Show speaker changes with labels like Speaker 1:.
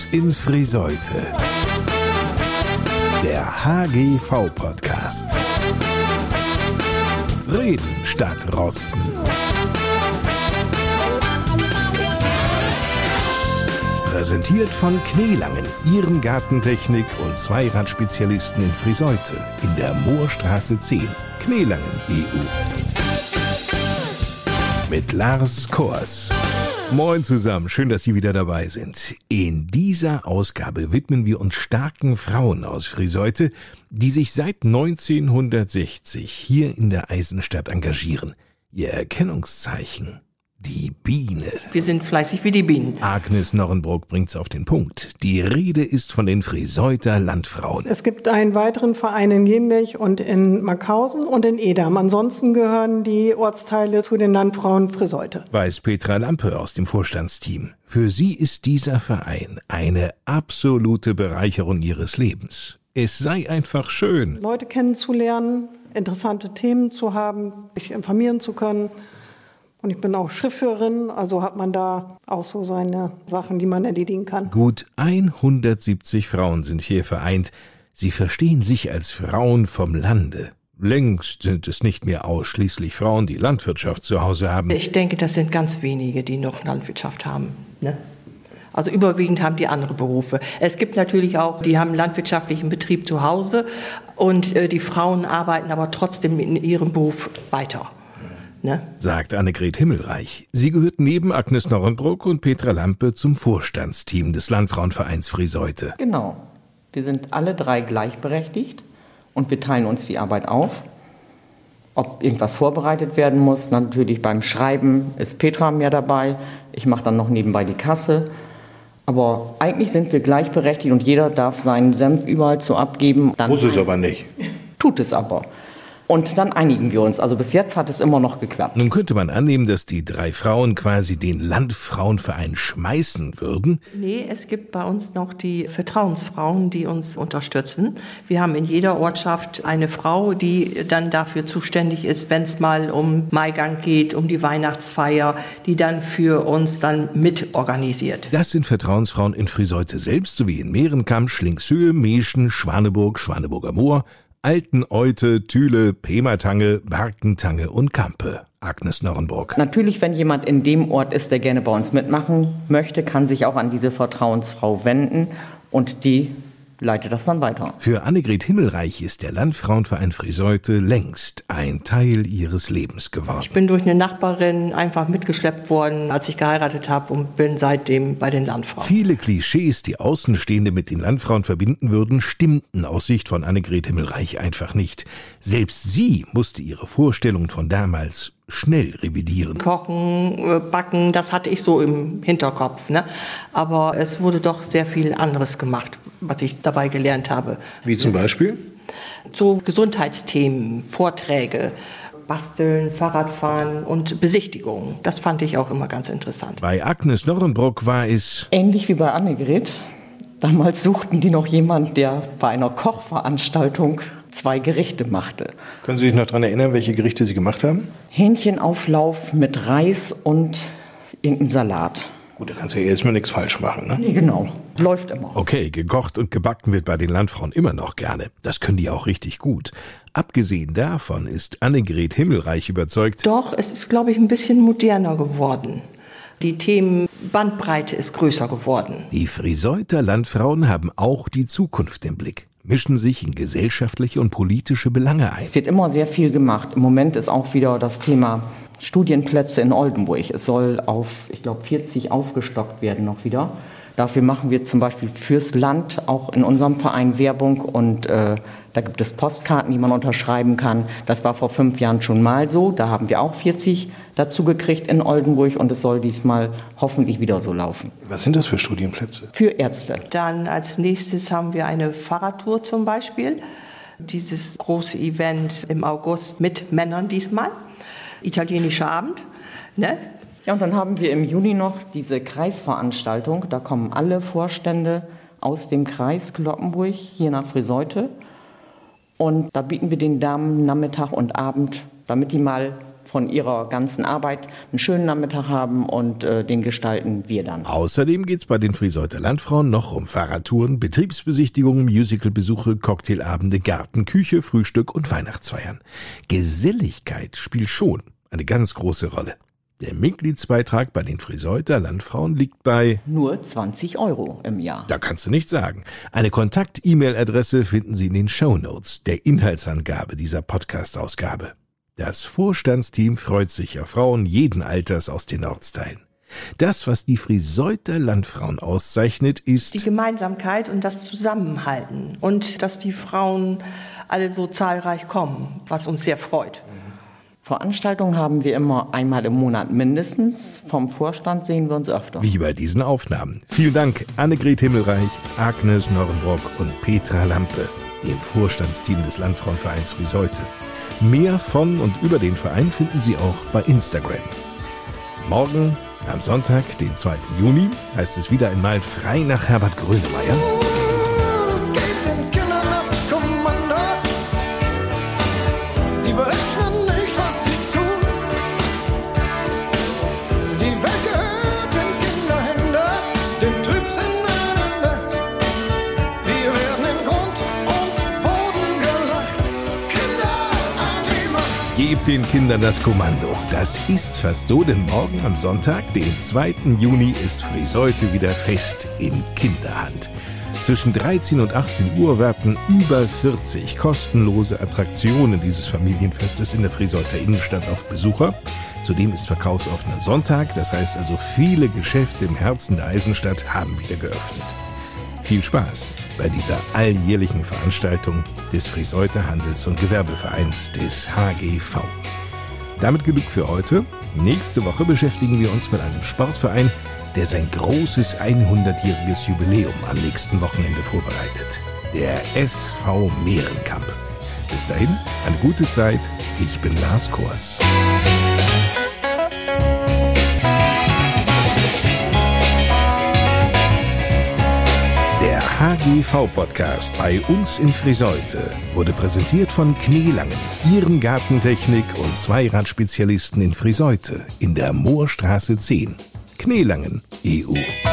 Speaker 1: Raus in Friseute. Der HGV-Podcast. Reden statt Rosten. Präsentiert von Kneelangen, Ihrem Gartentechnik- und Zweiradspezialisten in Friseute in der Moorstraße 10, Kneelangen EU. Mit Lars Kors. Moin zusammen, schön, dass Sie wieder dabei sind. In dieser Ausgabe widmen wir uns starken Frauen aus Friseute, die sich seit 1960 hier in der Eisenstadt engagieren. Ihr Erkennungszeichen: die Biene.
Speaker 2: Wir sind fleißig wie die Bienen.
Speaker 1: Agnes Norrenbrock bringt's auf den Punkt. Die Rede ist von den Friseuter Landfrauen.
Speaker 3: Es gibt einen weiteren Verein in Gemlich und in Markhausen und in Edam. Ansonsten gehören die Ortsteile zu den Landfrauen Friseute.
Speaker 1: Weiß Petra Lampe aus dem Vorstandsteam. Für sie ist dieser Verein eine absolute Bereicherung ihres Lebens. Es sei einfach schön,
Speaker 3: Leute kennenzulernen, interessante Themen zu haben, sich informieren zu können. Und ich bin auch Schriftführerin, also hat man da auch so seine Sachen, die man erledigen kann.
Speaker 1: Gut 170 Frauen sind hier vereint. Sie verstehen sich als Frauen vom Lande. Längst sind es nicht mehr ausschließlich Frauen, die Landwirtschaft zu Hause haben.
Speaker 2: Ich denke, das sind ganz wenige, die noch Landwirtschaft haben. Ne? Also überwiegend haben die andere Berufe. Es gibt natürlich auch, die haben einen landwirtschaftlichen Betrieb zu Hause und die Frauen arbeiten aber trotzdem in ihrem Beruf weiter. Ne?
Speaker 1: Sagt Annegret Himmelreich. Sie gehört neben Agnes Norrenbrock und Petra Lampe zum Vorstandsteam des Landfrauenvereins Friseute.
Speaker 4: Genau. Wir sind alle drei gleichberechtigt und wir teilen uns die Arbeit auf. Ob irgendwas vorbereitet werden muss, natürlich beim Schreiben ist Petra mehr dabei. Ich mache dann noch nebenbei die Kasse. Aber eigentlich sind wir gleichberechtigt und jeder darf seinen Senf überall zu abgeben.
Speaker 1: Muss es aber nicht.
Speaker 4: Tut es aber. Und dann einigen wir uns. Also bis jetzt hat es immer noch geklappt.
Speaker 1: Nun könnte man annehmen, dass die drei Frauen quasi den Landfrauenverein schmeißen würden.
Speaker 2: Nee, es gibt bei uns noch die Vertrauensfrauen, die uns unterstützen. Wir haben in jeder Ortschaft eine Frau, die dann dafür zuständig ist, wenn es mal um Maigang geht, um die Weihnachtsfeier, die dann für uns dann mit organisiert.
Speaker 1: Das sind Vertrauensfrauen in Friseute selbst, sowie in Mehrenkamp, Schlingshöhe, Meschen, Schwaneburg, Schwaneburger Moor, Alteneute, Thüle, Pemertange, Barkentange und Kampe. Agnes Norrenbrock.
Speaker 4: Natürlich, wenn jemand in dem Ort ist, der gerne bei uns mitmachen möchte, kann sich auch an diese Vertrauensfrau wenden und die leitet das dann weiter.
Speaker 1: Für Annegret Himmelreich ist der Landfrauenverein Friseute längst ein Teil ihres Lebens geworden.
Speaker 2: Ich bin durch eine Nachbarin einfach mitgeschleppt worden, als ich geheiratet habe und bin seitdem bei den Landfrauen.
Speaker 1: Viele Klischees, die Außenstehende mit den Landfrauen verbinden würden, stimmten aus Sicht von Annegret Himmelreich einfach nicht. Selbst sie musste ihre Vorstellungen von damals schnell revidieren.
Speaker 2: Kochen, backen, das hatte ich so im Hinterkopf. Ne? Aber es wurde doch sehr viel anderes gemacht, was ich dabei gelernt habe.
Speaker 1: Wie zum Beispiel?
Speaker 2: So Gesundheitsthemen, Vorträge, Basteln, Fahrradfahren und Besichtigungen. Das fand ich auch immer ganz interessant.
Speaker 1: Bei Agnes Norrenbrock war es
Speaker 4: ähnlich wie bei Annegret. Damals suchten die noch jemanden, der bei einer Kochveranstaltung 2 Gerichte machte.
Speaker 1: Können Sie sich noch daran erinnern, welche Gerichte Sie gemacht haben?
Speaker 4: Hähnchenauflauf mit Reis und irgendein Salat.
Speaker 1: Gut, da kannst du ja erstmal nichts falsch machen, ne?
Speaker 4: Nee, genau. Läuft immer.
Speaker 1: Okay, gekocht und gebacken wird bei den Landfrauen immer noch gerne. Das können die auch richtig gut. Abgesehen davon ist Annegret Himmelreich überzeugt.
Speaker 2: Doch, es ist, glaube ich, ein bisschen moderner geworden. Die Themenbandbreite ist größer geworden.
Speaker 1: Die Friseuter Landfrauen haben auch die Zukunft im Blick, mischen sich in gesellschaftliche und politische Belange ein.
Speaker 4: Es wird immer sehr viel gemacht. Im Moment ist auch wieder das Thema Studienplätze in Oldenburg. Es soll auf, ich glaube, 40 aufgestockt werden noch wieder. Dafür machen wir zum Beispiel fürs Land auch in unserem Verein Werbung und da gibt es Postkarten, die man unterschreiben kann. Das war vor 5 Jahren schon mal so. Da haben wir auch 40 dazu gekriegt in Oldenburg und es soll diesmal hoffentlich wieder so laufen.
Speaker 1: Was sind das für Studienplätze?
Speaker 4: Für Ärzte.
Speaker 2: Dann als nächstes haben wir eine Fahrradtour zum Beispiel. Dieses große Event im August mit Männern diesmal. Italienischer Abend. Ne?
Speaker 4: Ja, und dann haben wir im Juni noch diese Kreisveranstaltung. Da kommen alle Vorstände aus dem Kreis Cloppenburg hier nach Friseute. Und da bieten wir den Damen Nachmittag und Abend, damit die mal von ihrer ganzen Arbeit einen schönen Nachmittag haben und den gestalten wir dann.
Speaker 1: Außerdem geht's bei den Frieseuter Landfrauen noch um Fahrradtouren, Betriebsbesichtigungen, Musicalbesuche, Cocktailabende, Garten, Küche, Frühstück und Weihnachtsfeiern. Geselligkeit spielt schon eine ganz große Rolle. Der Mitgliedsbeitrag bei den Frieseuter Landfrauen liegt bei
Speaker 4: nur 20 € im Jahr.
Speaker 1: Da kannst du nichts sagen. Eine Kontakt-E-Mail-Adresse finden Sie in den Shownotes der Inhaltsangabe dieser Podcast-Ausgabe. Das Vorstandsteam freut sich auf Frauen jeden Alters aus den Ortsteilen. Das, was die Frieseuter Landfrauen auszeichnet, ist
Speaker 2: die Gemeinsamkeit und das Zusammenhalten und dass die Frauen alle so zahlreich kommen, was uns sehr freut.
Speaker 4: Veranstaltungen haben wir immer einmal im Monat mindestens. Vom Vorstand sehen wir uns öfter.
Speaker 1: Wie bei diesen Aufnahmen. Vielen Dank Annegret Himmelreich, Agnes Norrenbrock und Petra Lampe, dem Vorstandsteam des Landfrauenvereins Friseute. Mehr von und über den Verein finden Sie auch bei Instagram. Morgen, am Sonntag, den 2. Juni, heißt es wieder einmal frei nach Herbert Grönemeyer.
Speaker 5: Gebt den Kindern das Kommando. Sie berechnen nicht, was sie tun. Die Welt gehört in Kinderhände, den Trübsinn einander. Wir werden in Grund und Boden gelacht. Kinder an die Macht.
Speaker 1: Gebt den Kindern das Kommando. Das ist fast so, denn morgen am Sonntag, den 2. Juni, ist Friseute wieder fest in Kinderhand. Zwischen 13 und 18 Uhr warten über 40 kostenlose Attraktionen dieses Familienfestes in der Friseuter Innenstadt auf Besucher. Zudem ist verkaufsoffener Sonntag, das heißt also viele Geschäfte im Herzen der Eisenstadt haben wieder geöffnet. Viel Spaß bei dieser alljährlichen Veranstaltung des Friseuter Handels- und Gewerbevereins des HGV. Damit genug für heute. Nächste Woche beschäftigen wir uns mit einem Sportverein, der sein großes 100-jähriges Jubiläum am nächsten Wochenende vorbereitet. Der SV Mehrenkamp. Bis dahin, eine gute Zeit. Ich bin Lars Kors. Der HGV-Podcast bei uns in Friseute wurde präsentiert von Kneelangen, Ihren Gartentechnik- und Zweiradspezialisten in Friseute in der Moorstraße 10. Kneelangen, EU.